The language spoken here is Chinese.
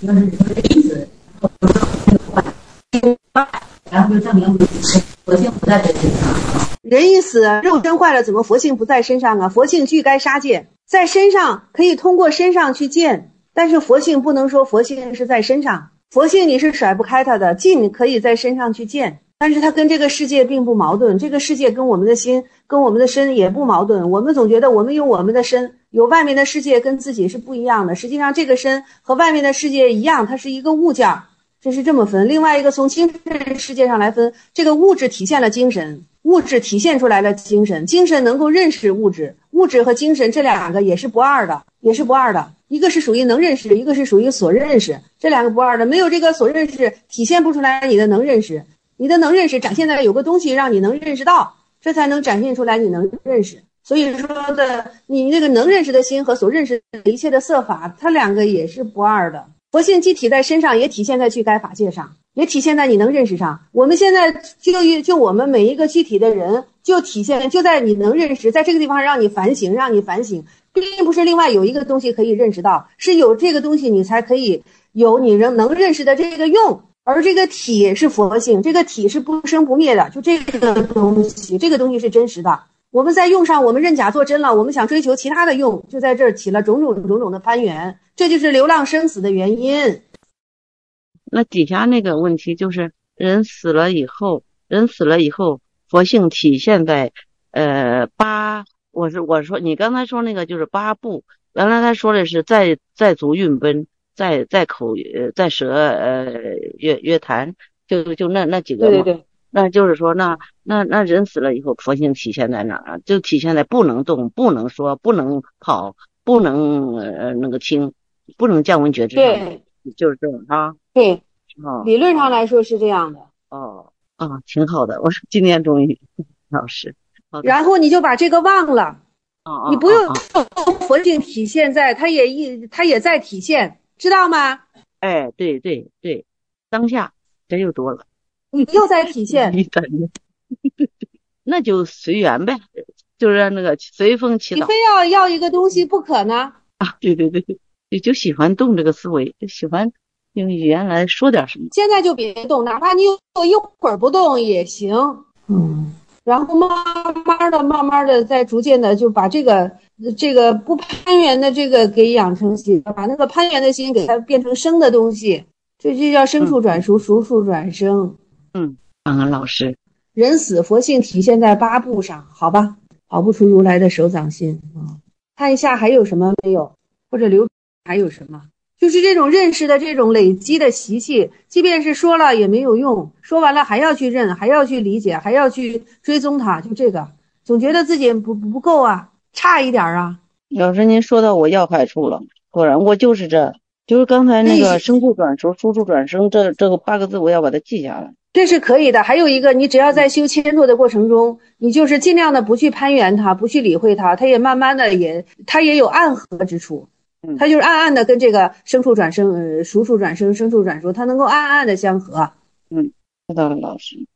要是这个意思，然后就证明佛性不在这身上。 人一死，肉身坏了，怎么佛性不在身上啊？佛性具该杀戒，在身上可以通过身上去见，但是佛性不能说佛性是在身上，佛性你是甩不开它的，尽可以在身上去见，但是它跟这个世界并不矛盾，这个世界跟我们的心跟我们的身也不矛盾。我们总觉得我们有我们的身，有外面的世界跟自己是不一样的，实际上这个身和外面的世界一样，它是一个物件，这是这么分。另外一个从精神世界上来分，这个物质体现了精神，物质体现出来了精神，精神能够认识物质，物质和精神这两个也是不二的，也是不二的，一个是属于能认识，一个是属于所认识，这两个不二的，没有这个所认识体现不出来你的能认识，你的能认识展现在有个东西让你能认识到，这才能展现出来你能认识。所以说的你那个能认识的心和所认识的一切的色法，它两个也是不二的。佛性既体在身上，也体现在具该法界上，也体现在你能认识上。我们现在就我们每一个具体的人，就体现就在你能认识，在这个地方让你反省，并不是另外有一个东西可以认识到，是有这个东西你才可以有你能认识的这个用。而这个体是佛性，这个体是不生不灭的，就这个东西，这个东西是真实的。我们在用上，我们认假做真了，我们想追求其他的用，就在这儿起了种种的攀缘，这就是流浪生死的原因。 那底下那个问题就是人死了以后，佛性体现在我说你刚才说那个就是八部，原来他说的是在足运奔，在口在舌约谈，就那几个嘛。 对， 那就是说那人死了以后，佛性体现在哪儿啊？就体现在不能动，不能说，不能跑，不能那个听，不能降温觉知上。 对， 就是这种啊。 对， 哦， 理论上来说是这样的。 挺好的，我今天终于老师。 然后你就把这个忘了，你不用佛性体现在，它也在体现，知道吗？ 哎，对，当下这又多了。 你又在体现， 那就随缘呗，就是那个随风祈祷。 你非要一个东西不可呢？ 啊，对，就喜欢动这个思维，就喜欢用语言来说点什么。 现在就别动，哪怕你有一会儿不动也行。然后慢慢的再逐渐的就把这个不攀缘的这个给养成习惯，把那个攀缘的心给它变成生的东西，这就叫生处转熟，熟处转生。 感恩老师。 人死佛性体现在八部上，好吧，跑不出如来的手掌心。看一下还有什么没有，或者留还有什么，就是这种认识的这种累积的习气，即便是说了也没有用，说完了还要去认，还要去理解，还要去追踪它，就这个总觉得自己不够啊，差一点啊。 老师您说到我要害处了，果然我就是刚才那个生处转熟，熟处转生，这个8个字我要把它记下来。 这是可以的。还有一个，你只要在修迁拓的过程中，你就是尽量的不去攀缘它，不去理会它，它也慢慢的它也有暗合之处。它就是暗暗的跟这个生处转生，熟处转生，生处转熟，它能够暗暗的相合。 知道了，老师。